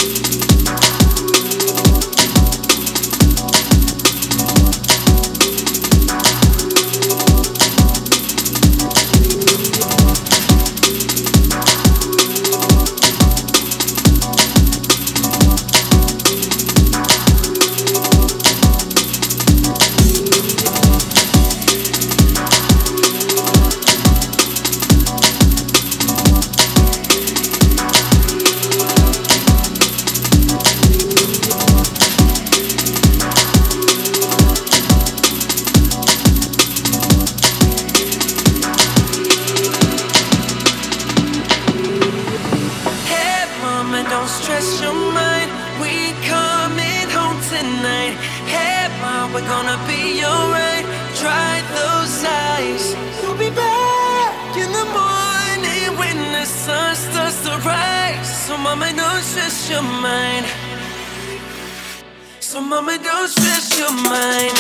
Don't stress your mind, we coming home tonight. Hey mom, we're gonna be alright. Dry those eyes. We'll be back in the morning when the sun starts to rise. So mama, don't stress your mind. So mama, don't stress your mind.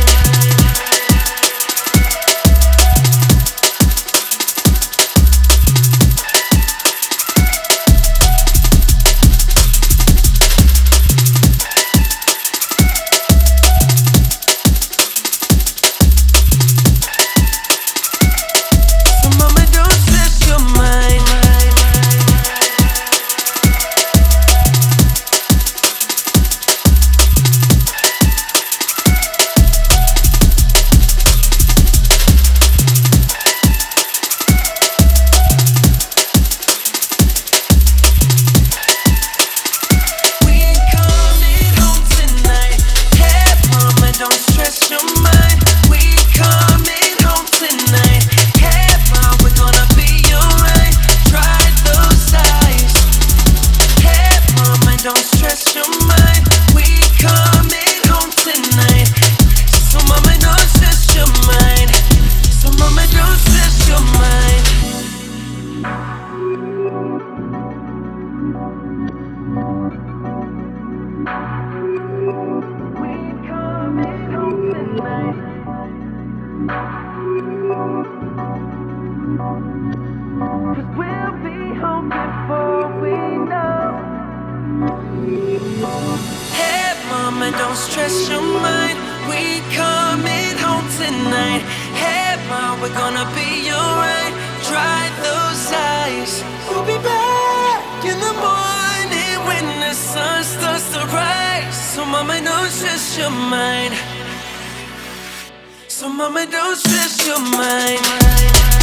Cause we'll be home before we know. Hey mama, don't stress your mind, we coming home tonight. Hey mom, we're gonna be alright. Dry those eyes. We'll be back in the morning when the sun starts to rise. So mama, don't stress your mind. So mama, don't stress your mind.